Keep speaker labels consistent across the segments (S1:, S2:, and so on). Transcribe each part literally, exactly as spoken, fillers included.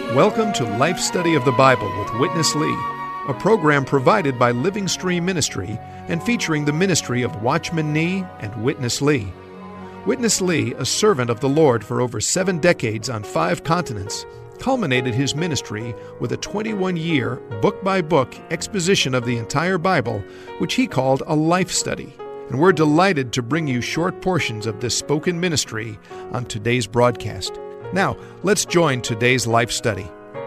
S1: Welcome to Life Study of the Bible with Witness Lee, a program provided by Living Stream Ministry and featuring the ministry of Watchman Nee and Witness Lee. Witness Lee, a servant of the Lord for over seven decades on five continents, culminated his ministry with a twenty-one-year, book-by-book exposition of the entire Bible, which he called a life study. And we're delighted to bring you short portions of this spoken ministry on today's broadcast. Now, let's join today's life study.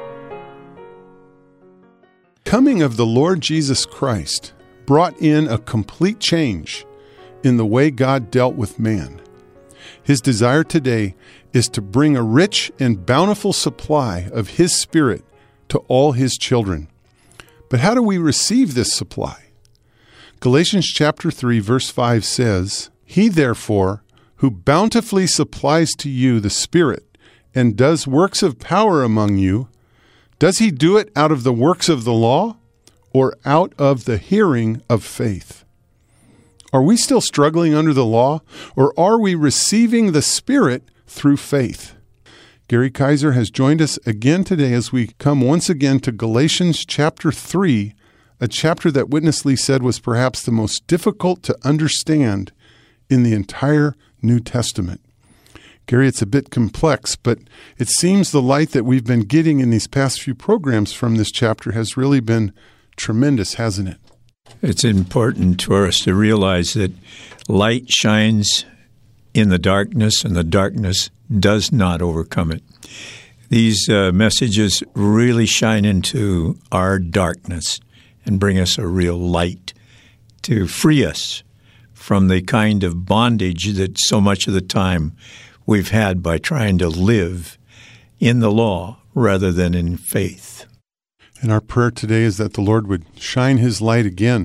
S2: Coming of the Lord Jesus Christ brought in a complete change in the way God dealt with man. His desire today is to bring a rich and bountiful supply of His Spirit to all His children. But how do we receive this supply? Galatians chapter three, verse five says, "He therefore, who bountifully supplies to you the Spirit and does works of power among you, does he do it out of the works of the law or out of the hearing of faith?" Are we still struggling under the law, or are we receiving the Spirit through faith? Gary Kaiser has joined us again today as we come once again to Galatians chapter three, a chapter that Witness Lee said was perhaps the most difficult to understand in the entire New Testament. Gary, it's a bit complex, but it seems the light that we've been getting in these past few programs from this chapter has really been tremendous, hasn't it?
S3: It's important for us to realize that light shines in the darkness, and the darkness does not overcome it. These uh, messages really shine into our darkness and bring us a real light to free us from the kind of bondage that so much of the time we've had by trying to live in the law rather than in faith.
S2: And our prayer today is that the Lord would shine His light again.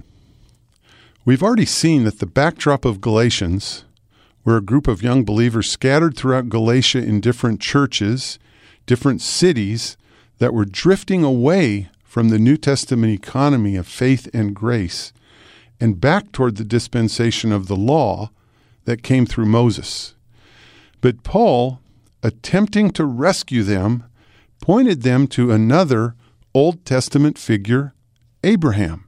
S2: We've already seen that the backdrop of Galatians, where a group of young believers scattered throughout Galatia in different churches, different cities, that were drifting away from the New Testament economy of faith and grace and back toward the dispensation of the law that came through Moses. But Paul, attempting to rescue them, pointed them to another Old Testament figure, Abraham.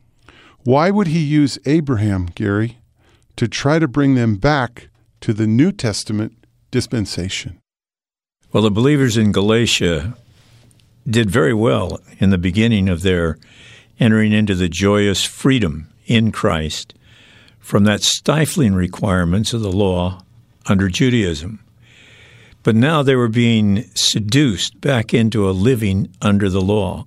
S2: Why would he use Abraham, Gary, to try to bring them back to the New Testament dispensation?
S3: Well, the believers in Galatia did very well in the beginning of their entering into the joyous freedom in Christ from that stifling requirements of the law under Judaism. But now they were being seduced back into a living under the law.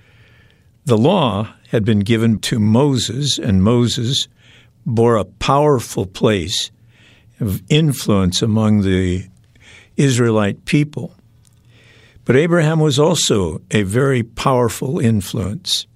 S3: The law had been given to Moses, and Moses bore a powerful place of influence among the Israelite people. But Abraham was also a very powerful influence.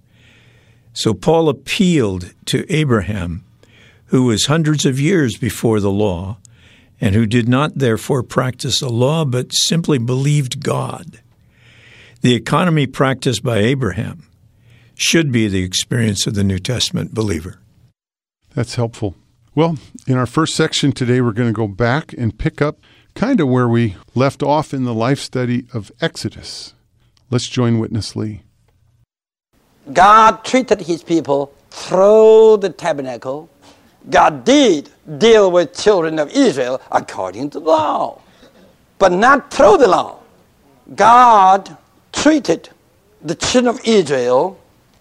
S3: So Paul appealed to Abraham, who was hundreds of years before the law, and who did not therefore practice the law, but simply believed God. The economy practiced by Abraham should be the experience of the New Testament believer.
S2: That's helpful. Well, in our first section today, we're going to go back and pick up kind of where we left off in the life study of Exodus. Let's join Witness Lee.
S4: God treated His people through the tabernacle. God did deal with children of Israel according to the law, but not through the law. God treated the children of Israel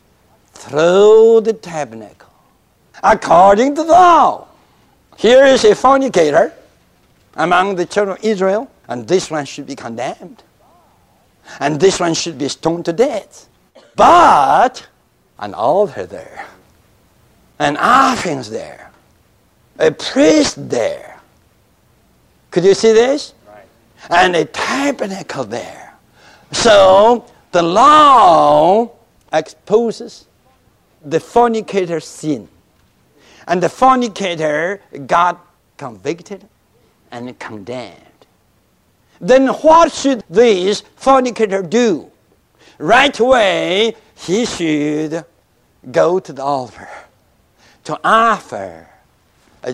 S4: through the tabernacle according to the law. Here is a fornicator among the children of Israel, and this one should be condemned, and this one should be stoned to death. But an altar there, an offerings there, a priest there. Could you see this? Right. And a tabernacle there. So the law exposes the fornicator's sin. And the fornicator got convicted and condemned. Then what should this fornicator do? Right away, he should go to the altar to offer a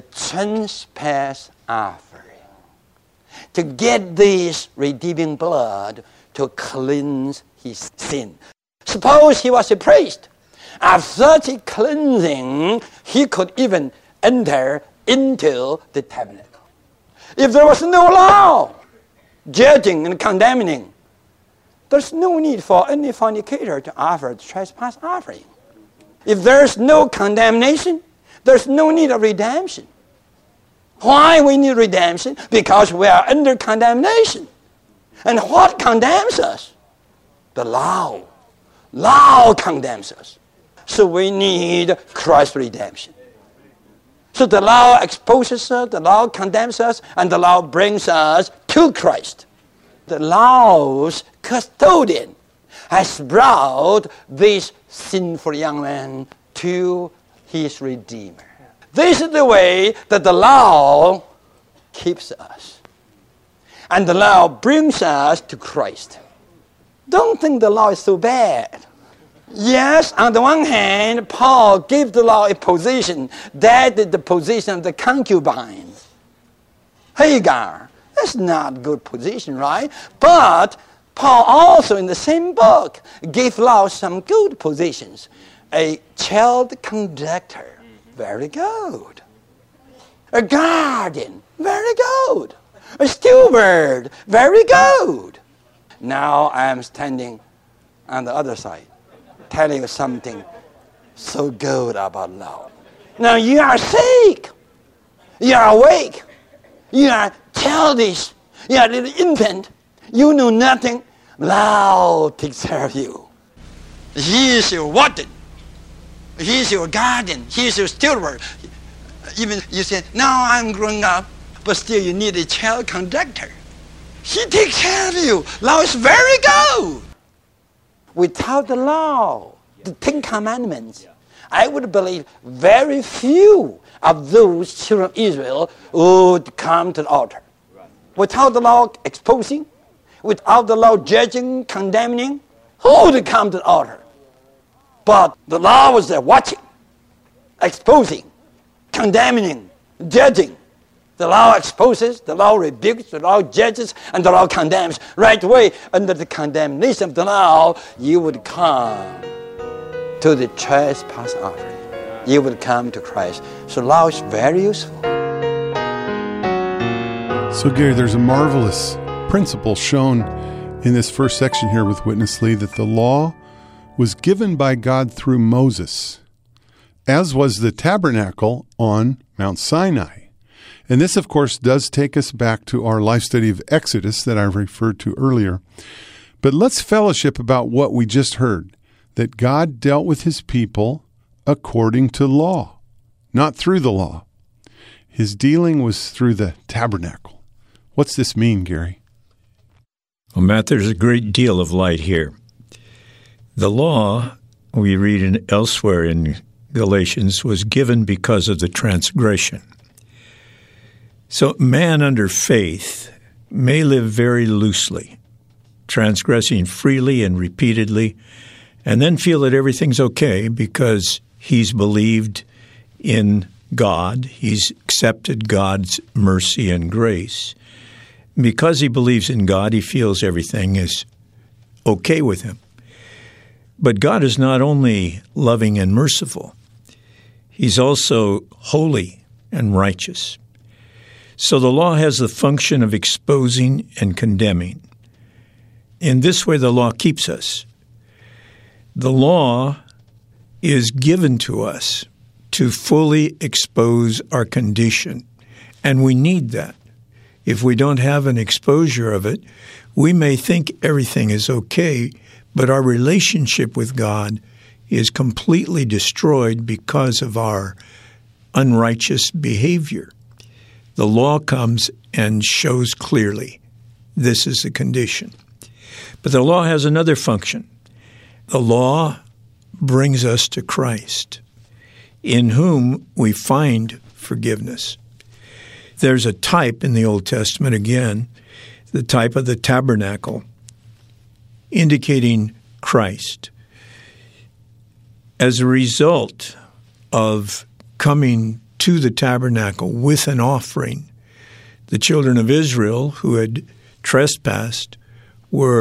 S4: trespass offering, to get this redeeming blood to cleanse his sin. Suppose he was a priest. After such a cleansing, he could even enter into the tabernacle. If there was no law judging and condemning, there's no need for any fornicator to offer the trespass offering. If there's no condemnation, there's no need of redemption. Why we need redemption? Because we are under condemnation. And what condemns us? The law. Law condemns us. So we need Christ's redemption. So the law exposes us, the law condemns us, and the law brings us to Christ. The law's custodian has brought this sinful young man to his Redeemer. This is the way that the law keeps us. And the law brings us to Christ. Don't think the law is so bad. Yes, on the one hand, Paul gave the law a position. That is the position of the concubine. Hagar. That's not a good position, right? But Paul also in the same book gave law some good positions. A child conductor. Very good. A guardian. Very good. A steward. Very good. Now I am standing on the other side, telling you something so good about law. Now you are sick. You are awake. You are childish. You are a little infant. You know nothing. Law takes care of you. He is your warden. He is your guardian. He is your steward. Even you say, now I'm growing up, but still you need a child conductor. He takes care of you. Law is very good. Without the law, the Ten Commandments, I would believe very few of those children of Israel would come to the altar. Without the law exposing, without the law judging, condemning, who would come to the altar? But the law was there watching, exposing, condemning, judging. The law exposes, the law rebukes, the law judges, and the law condemns. Right away, under the condemnation of the law, you would come to the trespass offering. You would come to Christ. So law is very useful.
S2: So Gary, there's a marvelous principle shown in this first section here with Witness Lee, that the law was given by God through Moses, as was the tabernacle on Mount Sinai. And this, of course, does take us back to our life study of Exodus that I referred to earlier. But let's fellowship about what we just heard, that God dealt with his people according to law, not through the law. His dealing was through the tabernacle. What's this mean, Gary?
S3: Well, Matt, there's a great deal of light here. The law, we read in elsewhere in Galatians, was given because of the transgression. So man under faith may live very loosely, transgressing freely and repeatedly, and then feel that everything's okay because he's believed in God, he's accepted God's mercy and grace. Because he believes in God, he feels everything is okay with him. But God is not only loving and merciful, he's also holy and righteous. So the law has the function of exposing and condemning. In this way, the law keeps us. The law is given to us to fully expose our condition, and we need that. If we don't have an exposure of it, we may think everything is okay, but our relationship with God is completely destroyed because of our unrighteous behavior. The law comes and shows clearly this is the condition. But the law has another function. The law brings us to Christ, in whom we find forgiveness. There's a type in the Old Testament, again, the type of the tabernacle, indicating Christ. As a result of coming to the tabernacle with an offering, the children of Israel who had trespassed were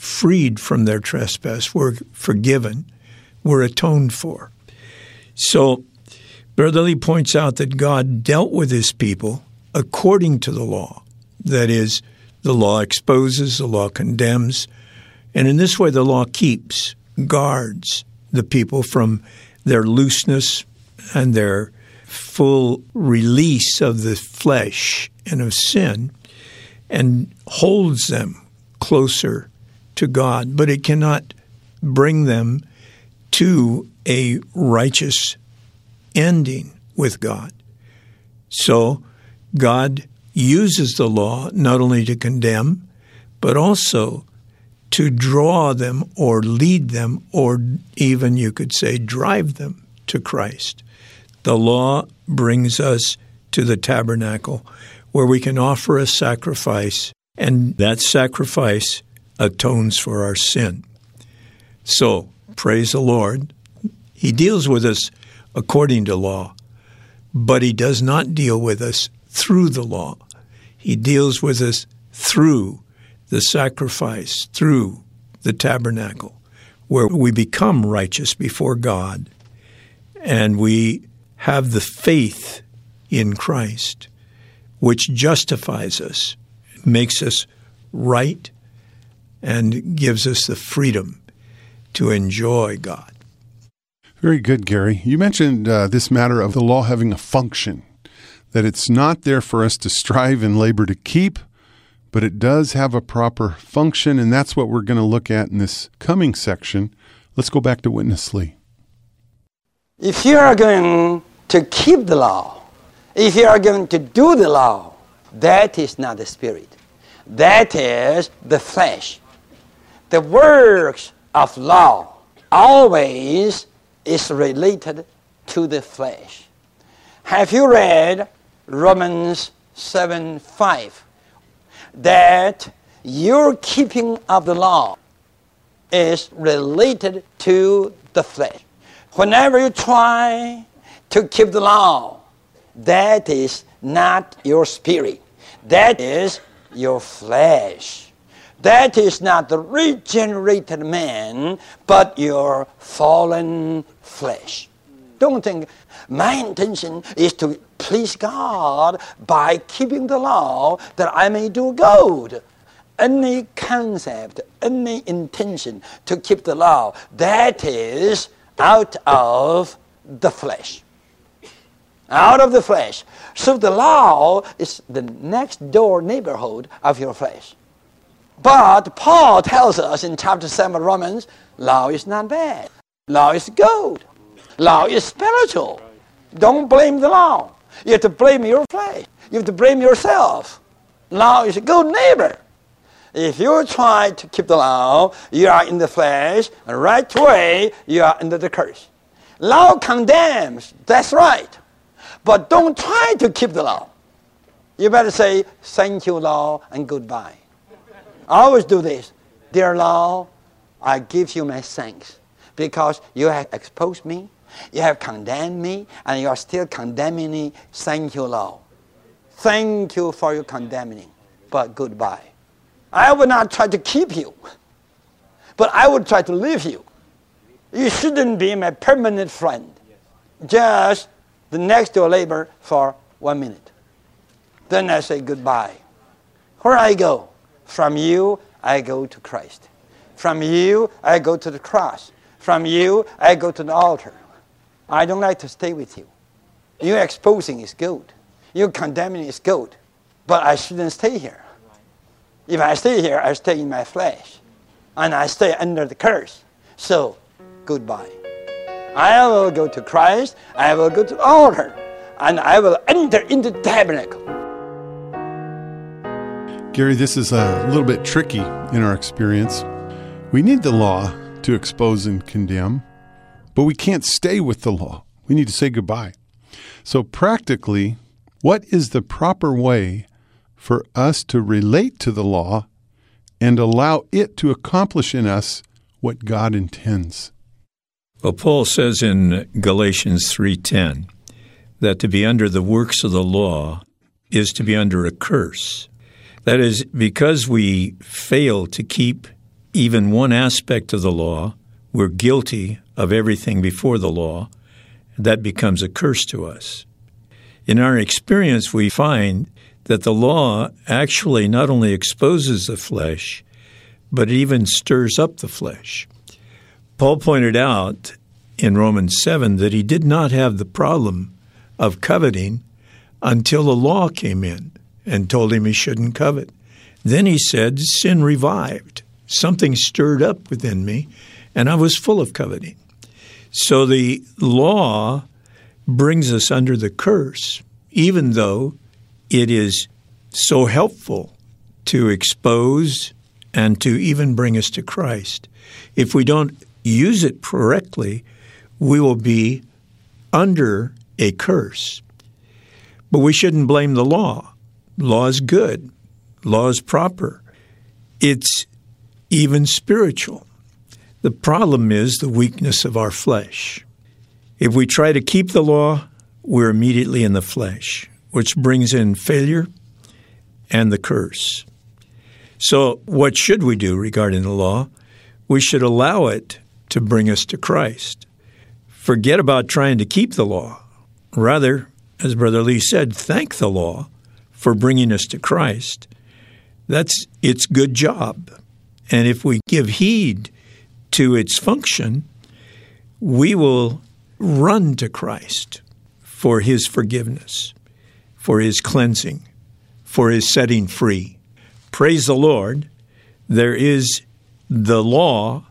S3: freed from their trespass, were forgiven, were atoned for. So Brother Lee points out that God dealt with his people according to the law. That is, the law exposes, the law condemns, and in this way the law keeps, guards the people from their looseness and their full release of the flesh and of sin, and holds them closer to God. But it cannot bring them to a righteous ending with God. So God uses the law not only to condemn, but also to draw them or lead them, or even, you could say, drive them to Christ. The law brings us to the tabernacle where we can offer a sacrifice, and that sacrifice atones for our sin. So, praise the Lord. He deals with us according to law, but he does not deal with us through the law. He deals with us through the sacrifice, through the tabernacle, where we become righteous before God, and we have the faith in Christ, which justifies us, makes us right, and gives us the freedom to enjoy God.
S2: Very good, Gary. You mentioned uh, this matter of the law having a function, that it's not there for us to strive and labor to keep, but it does have a proper function, and that's what we're going to look at in this coming section. Let's go back to Witness Lee.
S4: If you are going to keep the law, if you are going to do the law, that is not the spirit. That is the flesh. The works of law always is related to the flesh. Have you read Romans seven five? That your keeping of the law is related to the flesh. Whenever you try to keep the law, that is not your spirit. That is your flesh. That is not the regenerated man, but your fallen flesh. Don't think my intention is to please God by keeping the law that I may do good. Any concept, any intention to keep the law, that is out of the flesh. Out of the flesh. So the law is the next door neighborhood of your flesh. But Paul tells us in chapter seven of Romans, law is not bad. Law is good. Law is spiritual. Don't blame the law. You have to blame your flesh. You have to blame yourself. Law is a good neighbor. If you try to keep the law, you are in the flesh, and right away you are under the curse. Law condemns, that's right. But don't try to keep the law. You better say, thank you, law, and goodbye. I always do this. Dear law, I give you my thanks because you have exposed me, you have condemned me, and you are still condemning me. Thank you, law. Thank you for your condemning, but goodbye. I will not try to keep you, but I will try to leave you. You shouldn't be my permanent friend. Just the next door neighbor for one minute. Then I say goodbye. Where I go? From you, I go to Christ. From you, I go to the cross. From you, I go to the altar. I don't like to stay with you. Your exposing is good. Your condemning is good. But I shouldn't stay here. If I stay here, I stay in my flesh. And I stay under the curse. So, goodbye. I will go to Christ. I will go to the altar. And I will enter into the tabernacle.
S2: Gary, this is a little bit tricky in our experience. We need the law to expose and condemn, but we can't stay with the law. We need to say goodbye. So practically, what is the proper way for us to relate to the law and allow it to accomplish in us what God intends?
S3: Well, Paul says in Galatians three ten that to be under the works of the law is to be under a curse. That is, because we fail to keep even one aspect of the law, we're guilty of everything before the law. That becomes a curse to us. In our experience, we find that the law actually not only exposes the flesh, but it even stirs up the flesh. Paul pointed out in Romans seven that he did not have the problem of coveting until the law came in and told him he shouldn't covet. Then he said, sin revived. Something stirred up within me, and I was full of coveting. So the law brings us under the curse, even though it is so helpful to expose and to even bring us to Christ. If we don't use it correctly, we will be under a curse. But we shouldn't blame the law. Law is good. Law is proper. It's even spiritual. The problem is the weakness of our flesh. If we try to keep the law, we're immediately in the flesh, which brings in failure and the curse. So what should we do regarding the law? We should allow it to bring us to Christ. Forget about trying to keep the law. Rather, as Brother Lee said, thank the law for bringing us to Christ. That's its good job. And if we give heed to its function, we will run to Christ for his forgiveness, for his cleansing, for his setting free. Praise the Lord. There is the law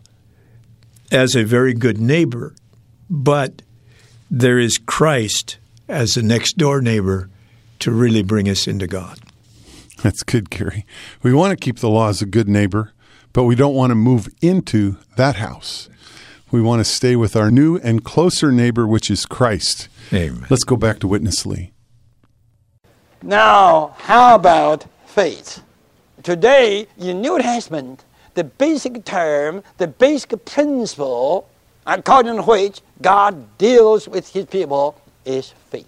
S3: as a very good neighbor, but there is Christ as the next door neighbor to really bring us into God.
S2: That's good, Gary. We want to keep the law as a good neighbor, but we don't want to move into that house. We want to stay with our new and closer neighbor, which is Christ.
S3: Amen.
S2: Let's go back to Witness Lee.
S4: Now, how about faith? Today, in New Testament, the basic term, the basic principle, according to which God deals with his people, is faith.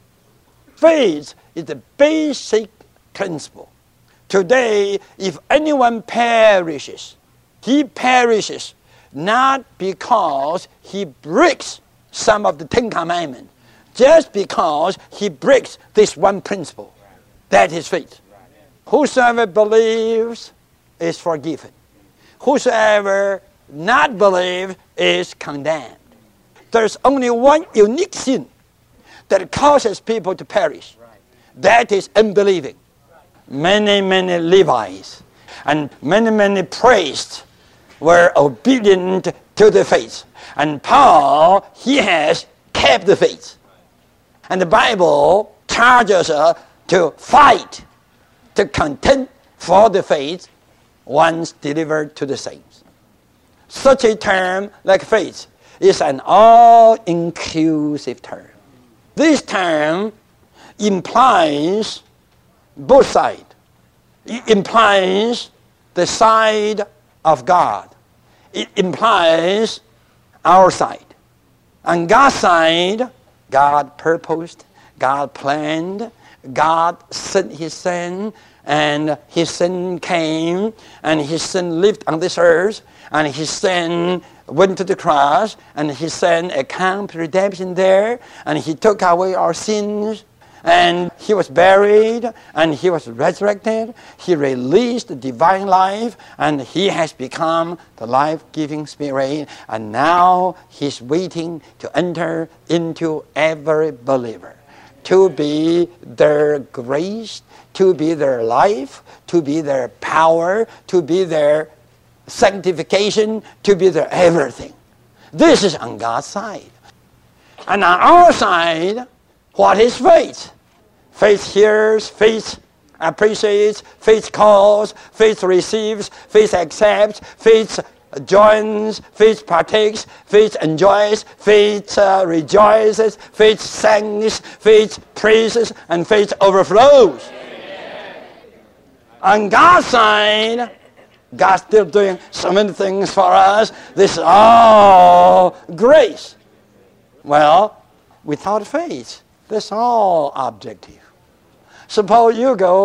S4: Faith is the basic principle. Today, if anyone perishes, he perishes not because he breaks some of the Ten Commandments, just because he breaks this one principle. That is faith. Whosoever believes is forgiven. Whosoever not believes is condemned. There's only one unique sin that causes people to perish. That is unbelieving. Many, many Levites and many, many priests were obedient to the faith. And Paul, he has kept the faith. And the Bible charges us to fight, to contend for the faith once delivered to the saints. Such a term like faith is an all-inclusive term. This term implies both sides. It implies the side of God. It implies our side. On God's side, God purposed, God planned, God sent his Son, and his Son came, and his Son lived on this earth, and his Son went to the cross, and his Son accomplished redemption there, and he took away our sins, and he was buried, and he was resurrected. He released the divine life, and he has become the life-giving Spirit, and now he's waiting to enter into every believer, to be their grace, to be their life, to be their power, to be their sanctification, to be their everything. This is on God's side. And on our side, what is faith? Faith hears, faith appreciates, faith calls, faith receives, faith accepts, faith joins, faith partakes, faith enjoys, faith uh, rejoices, faith sings, faith praises, and faith overflows. Amen. On God's side, God's still doing so many things for us. This is all grace. Well, without faith, that's all objective. Suppose you go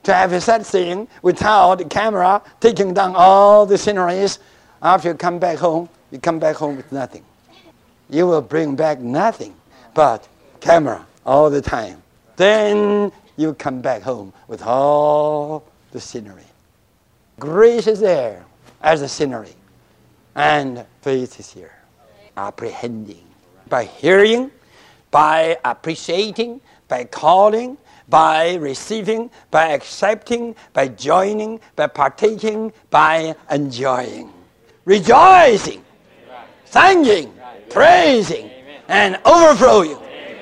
S4: to have a sightseeing without the camera taking down all the sceneries. After you come back home, you come back home with nothing. You will bring back nothing but camera all the time. Then you come back home with all the scenery. Grace is there as the scenery, and faith is here, apprehending. By hearing, by appreciating, by calling, by receiving, by accepting, by joining, by partaking, by enjoying. Rejoicing, thanking, praising, and overflowing.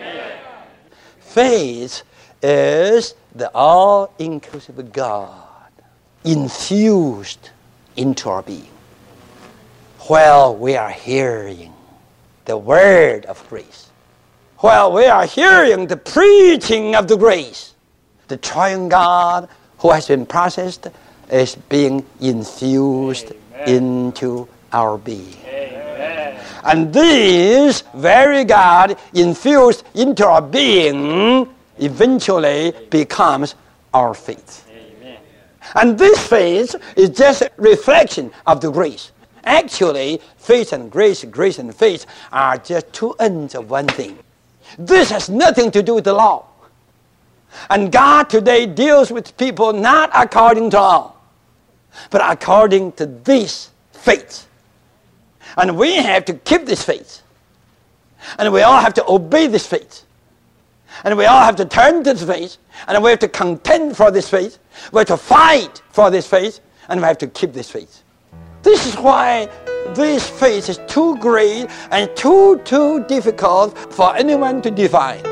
S4: Faith is the all-inclusive God infused into our being while we are hearing the word of grace, while we are hearing the preaching of the grace. The triune God who has been processed is being infused Amen. Into our being. Amen. And this very God infused into our being eventually becomes our faith. Amen. And this faith is just a reflection of the grace. Actually, faith and grace, grace and faith are just two ends of one thing. This has nothing to do with the law. And God today deals with people not according to law, but according to this faith. And we have to keep this faith. And we all have to obey this faith. And we all have to turn to this faith. And we have to contend for this faith. We have to fight for this faith. And we have to keep this faith. This is why this faith is too great and too, too difficult for anyone to define.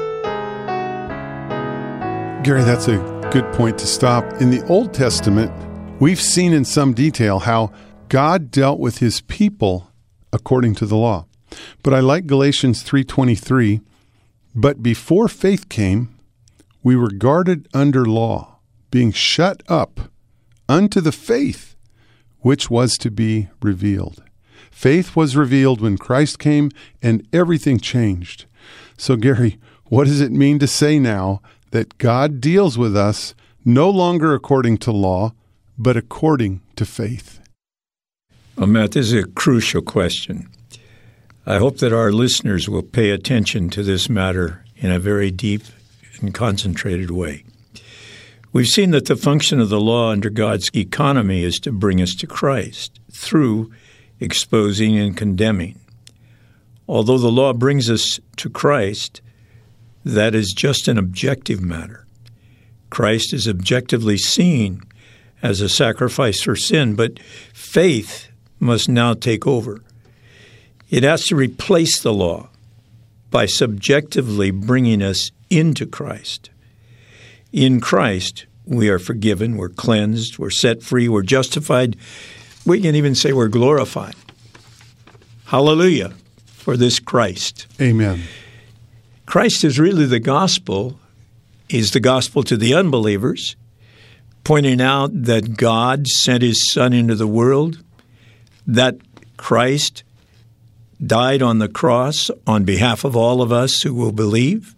S2: Gary, that's a good point to stop. In the Old Testament, we've seen in some detail how God dealt with his people according to the law. But I like Galatians three twenty-three, but before faith came, we were guarded under law, being shut up unto the faith which was to be revealed. Faith was revealed when Christ came, and everything changed. So, Gary, what does it mean to say now that God deals with us no longer according to law, but according to faith?
S3: Well, Matt, this is a crucial question. I hope that our listeners will pay attention to this matter in a very deep and concentrated way. We've seen that the function of the law under God's economy is to bring us to Christ through exposing and condemning. Although the law brings us to Christ, that is just an objective matter. Christ is objectively seen as a sacrifice for sin, but faith must now take over. It has to replace the law by subjectively bringing us into Christ. In Christ, we are forgiven, we're cleansed, we're set free, we're justified. We can even say we're glorified. Hallelujah for this Christ.
S2: Amen.
S3: Christ is really the gospel. He's the gospel to the unbelievers, pointing out that God sent his Son into the world, that Christ died on the cross on behalf of all of us who will believe.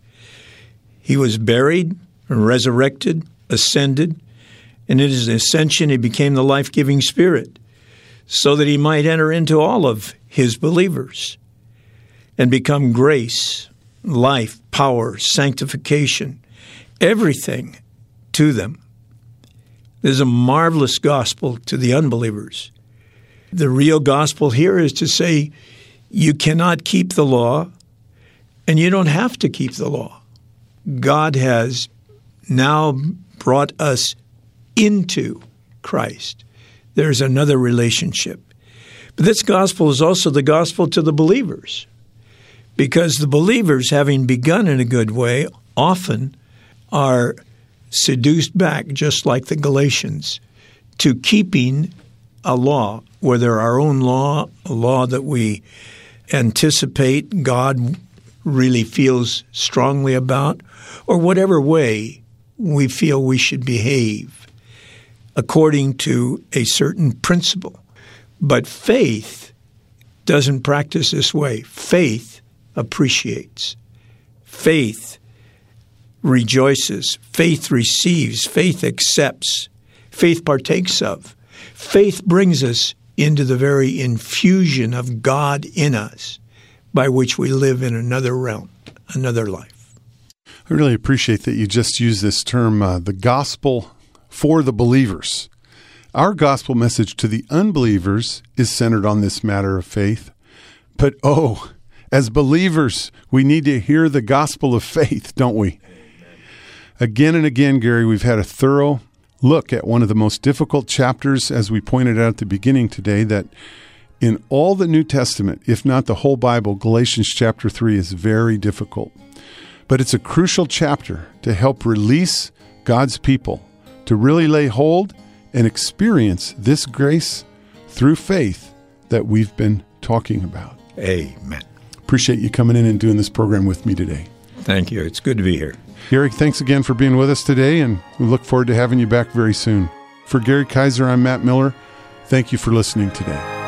S3: He was buried, resurrected, ascended, and in his ascension he became the life-giving Spirit so that he might enter into all of his believers and become grace, life, power, sanctification, everything to them. There's a marvelous gospel to the unbelievers. The real gospel here is to say you cannot keep the law, and you don't have to keep the law. God has now brought us into Christ. There's another relationship. But this gospel is also the gospel to the believers, because the believers, having begun in a good way, often are seduced back, just like the Galatians, to keeping a law, whether our own law, a law that we anticipate God really feels strongly about, or whatever way we feel we should behave according to a certain principle. But faith doesn't practice this way. Faith appreciates. Faith rejoices. Faith receives. Faith accepts. Faith partakes of. Faith brings us into the very infusion of God in us, by which we live in another realm, another life.
S2: I really appreciate that you just used this term, uh, the gospel for the believers. Our gospel message to the unbelievers is centered on this matter of faith. But oh, as believers, we need to hear the gospel of faith, don't we? Amen. Again and again, Gary, we've had a thorough look at one of the most difficult chapters, as we pointed out at the beginning today, that in all the New Testament, if not the whole Bible, Galatians chapter three is very difficult. But it's a crucial chapter to help release God's people to really lay hold and experience this grace through faith that we've been talking about.
S3: Amen.
S2: Appreciate you coming in and doing this program with me today.
S3: Thank you. It's good to be here.
S2: Gary, thanks again for being with us today, and we look forward to having you back very soon. For Gary Kaiser, I'm Matt Miller. Thank you for listening today.